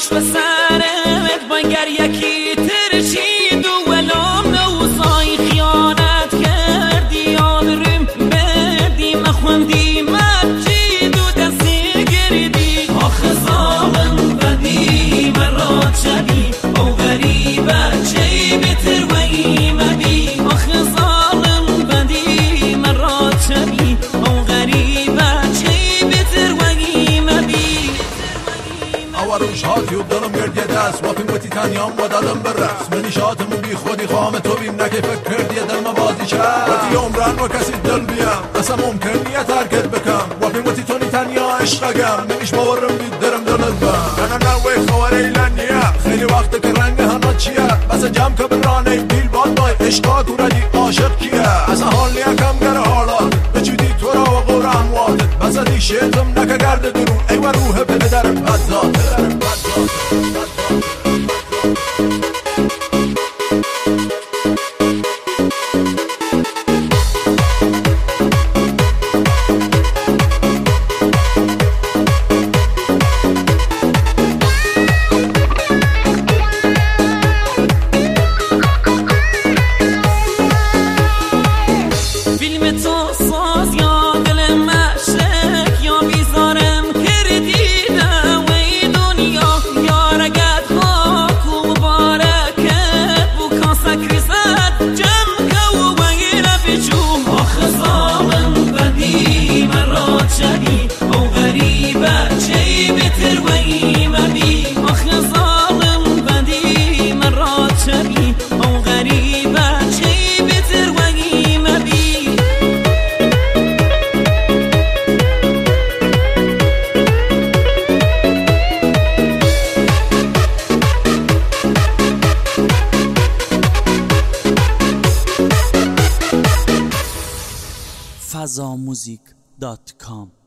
باش به سرت بانگر یکی ترشید و ولام نوزای خیانت کردی آنرم بردی مخوندی مجید و دستی گردی آخه ظالم بدی مرات شدی او غریبه چی بتر و ایمدی آخه ظالم بدی مرات شدی او غریبه چی بتر و ایمدی روش هاتی و دلم گرد یه دست واپیم بودی تنیام با دلم برس منی شاتمون بی خودی خواهم تو بیم نگه فکر کردی دل ما بازی کرد بودی عمران و کسی دل بیم اصلا ممکن نیه ترکت بکم واپیم بودی تو نی تنیا عشقگم نمیش باورم بید درم دلت بم نه نوی خوار ایلنیه خیلی وقت که رنگ هنات چیه بس جمع که برانه بیل باد بای عشقا کوردی عاشق کیه اصلا حال نیا کم گر حالات بچودی تو را و قرآن وادت بس دیشتم نکه گرد درو ای و روح به درم بدات فیلم تو ساز یا دل مشک یا بیزارم کردیدم وی دنیا یا رگت خاک و مبارکت بو کاسک ریزد جمع که و بگیر بجو آخه ظالم بدی مرات شدی او غریبه چی بتر و ایمدی آخه ظالم بدی مرات شدی او غریبه چی بتر و ایمدی fazamuzik.com